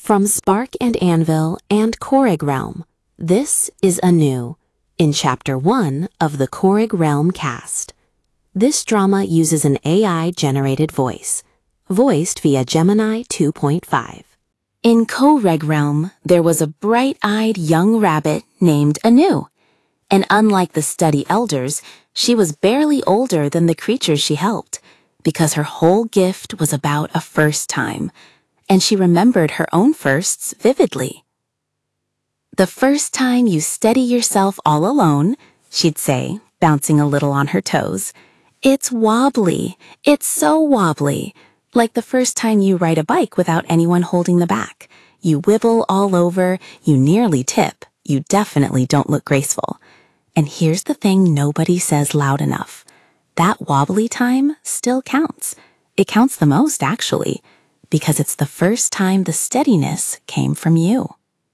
From Spark and Anvil and Korrig Realm, this is Anu, in Chapter 1 of the Korrig Realm cast. This drama uses an AI-generated voice, voiced via Gemini 2.5. In Korrig Realm, there was a bright-eyed young rabbit named Anu, and unlike the Study Elders, she was barely older than the creatures she helped, because her whole gift was about a first time, and she remembered her own firsts vividly. "The first time you steady yourself all alone," she'd say, bouncing a little on her toes, "it's wobbly. It's so wobbly. Like the first time you ride a bike without anyone holding the back. You wibble all over, you nearly tip, you definitely don't look graceful. And here's the thing nobody says loud enough. That wobbly time still counts. It counts the most, actually, because it's the first time the steadiness came from you."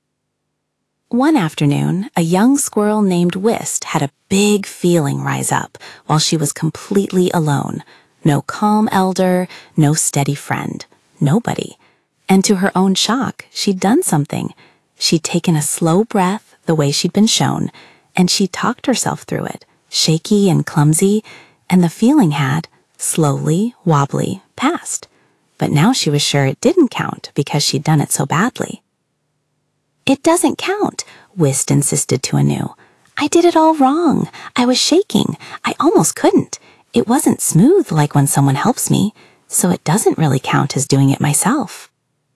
One afternoon, a young squirrel named Whist had a big feeling rise up while she was completely alone. No calm elder, no steady friend, nobody. And to her own shock, she'd done something. She'd taken a slow breath the way she'd been shown, and she talked herself through it, shaky and clumsy, and the feeling had, slowly, wobbly, passed. But now she was sure it didn't count because she'd done it so badly. "It doesn't count," Whist insisted to Anu. "I did it all wrong. I was shaking. I almost couldn't. It wasn't smooth like when someone helps me, so it doesn't really count as doing it myself."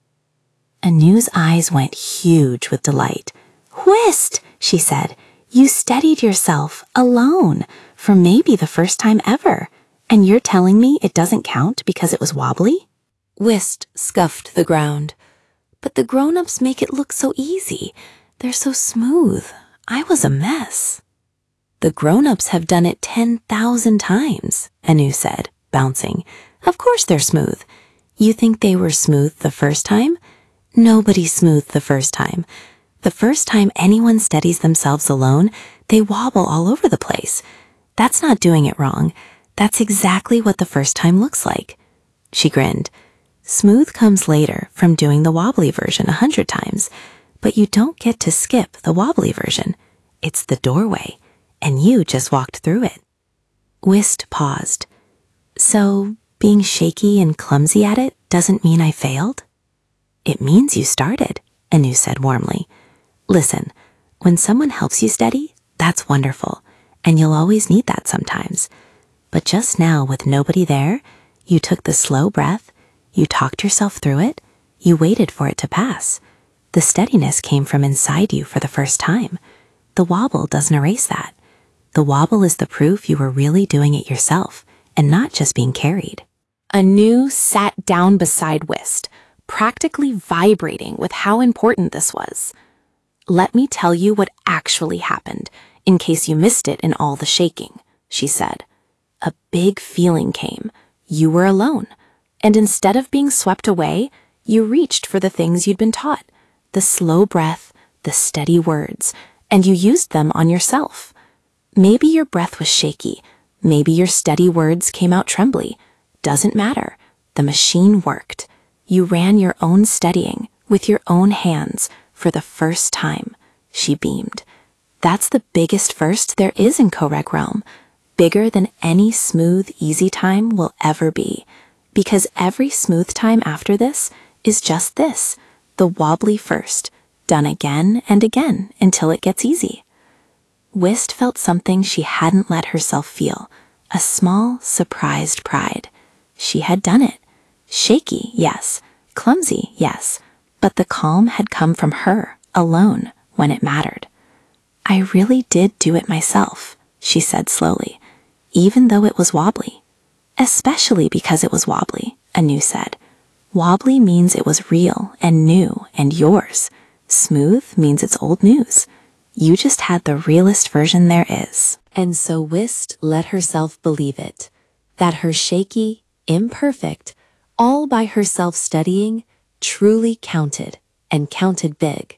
Anu's eyes went huge with delight. "Whist," she said, "you steadied yourself, alone, for maybe the first time ever, and you're telling me it doesn't count because it was wobbly?" Whist scuffed the ground. "But the grown-ups make it look so easy. They're so smooth. I was a mess." "The grown-ups have done it 10,000 times, Anu said, bouncing. "Of course they're smooth. You think they were smooth the first time? Nobody's smooth the first time. The first time anyone steadies themselves alone, they wobble all over the place. That's not doing it wrong. That's exactly what the first time looks like." She grinned. "Smooth comes later from doing the wobbly version 100 times, but you don't get to skip the wobbly version. It's the doorway, and you just walked through it." Whist paused. "So, being shaky and clumsy at it doesn't mean I failed?" "It means you started," Anu said warmly. "Listen, when someone helps you steady, that's wonderful, and you'll always need that sometimes. But just now, with nobody there, you took the slow breath, you talked yourself through it, you waited for it to pass. The steadiness came from inside you for the first time. The wobble doesn't erase that. The wobble is the proof you were really doing it yourself, and not just being carried." Anu sat down beside Whist, practically vibrating with how important this was. "Let me tell you what actually happened, in case you missed it in all the shaking," she said. "A big feeling came. You were alone. And instead of being swept away, you reached for the things you'd been taught, the slow breath, the steady words, and you used them on yourself. Maybe your breath was shaky, maybe your steady words came out trembly. Doesn't matter. The machine worked. You ran your own steadying with your own hands for the first time." She beamed. "That's the biggest first there is in Korrig Realm, bigger than any smooth, easy time will ever be. Because every smooth time after this is just this, the wobbly first, done again and again until it gets easy." Whist felt something she hadn't let herself feel, a small, surprised pride. She had done it. Shaky, yes. Clumsy, yes. But the calm had come from her, alone, when it mattered. "I really did do it myself," she said slowly, "even though it was wobbly." "Especially because it was wobbly," Anu said. "Wobbly means it was real and new and yours. Smooth means it's old news. You just had the realest version there is." And so Whist let herself believe it, that her shaky, imperfect, all by herself studying, truly counted, and counted big.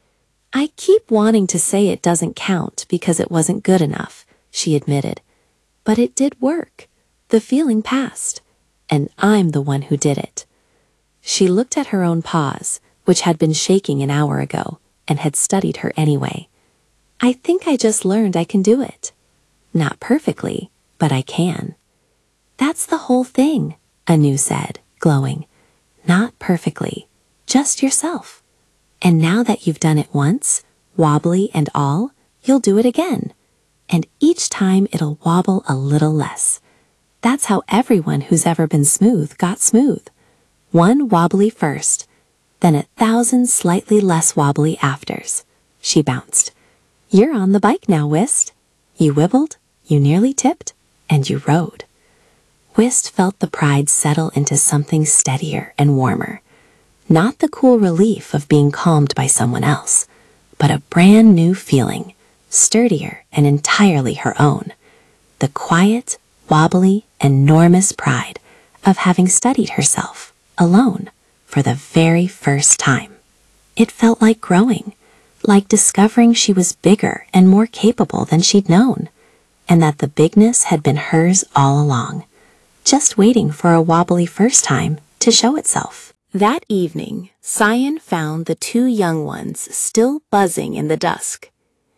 "I keep wanting to say it doesn't count because it wasn't good enough," she admitted. "But it did work. The feeling passed, and I'm the one who did it." She looked at her own paws, which had been shaking an hour ago and had studied her anyway. I think I just learned I can do it. Not perfectly, but I can. That's the whole thing, Anu said, glowing. Not perfectly, just yourself. And now that you've done it once, wobbly and all, you'll do it again. And each time it'll wobble a little less. That's how everyone who's ever been smooth got smooth. One wobbly first, then 1,000 slightly less wobbly afters. She bounced. You're on the bike now, Whist. You wibbled, you nearly tipped, and you rode. Whist felt the pride settle into something steadier and warmer. Not the cool relief of being calmed by someone else, but a brand new feeling, sturdier and entirely her own. The quiet, wobbly, enormous pride of having studied herself, alone, for the very first time. It felt like growing, like discovering she was bigger and more capable than she'd known, and that the bigness had been hers all along, just waiting for a wobbly first time to show itself. That evening, Cyan found the two young ones still buzzing in the dusk.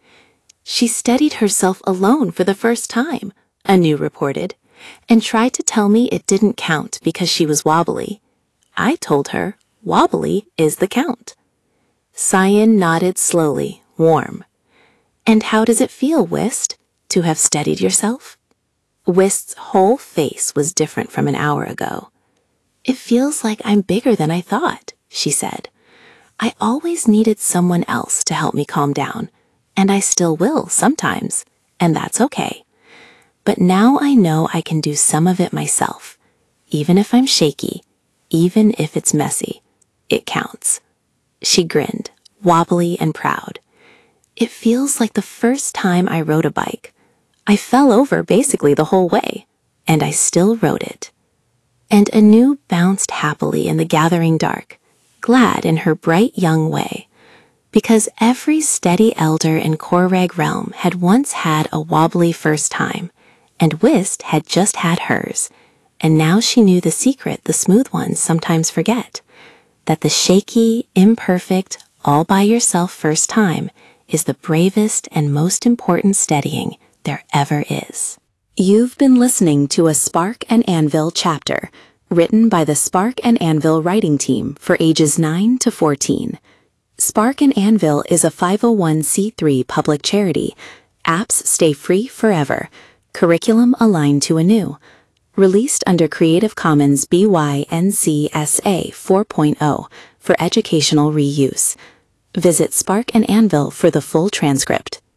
She steadied herself alone for the first time, Anu reported, and tried to tell me it didn't count because she was wobbly. I told her, wobbly is the count. Cyan nodded slowly, warm. And how does it feel, Whist, to have steadied yourself? Whist's whole face was different from an hour ago. It feels like I'm bigger than I thought, she said. I always needed someone else to help me calm down, and I still will sometimes, and that's okay. But now I know I can do some of it myself, even if I'm shaky, even if it's messy. It counts. She grinned, wobbly and proud. It feels like the first time I rode a bike. I fell over basically the whole way, and I still rode it. And Anu bounced happily in the gathering dark, glad in her bright young way, because every steady elder in Korag realm had once had a wobbly first time, and Whist had just had hers, and now she knew the secret the smooth ones sometimes forget, that the shaky, imperfect, all-by-yourself first time is the bravest and most important steadying there ever is. You've been listening to a Spark and Anvil chapter, written by the Spark and Anvil writing team for ages 9 to 14. Spark and Anvil is a 501c3 public charity. Apps stay free forever. Curriculum aligned to Anu. Released under Creative Commons BY-NC-SA 4.0 for educational reuse. Visit Spark and Anvil for the full transcript.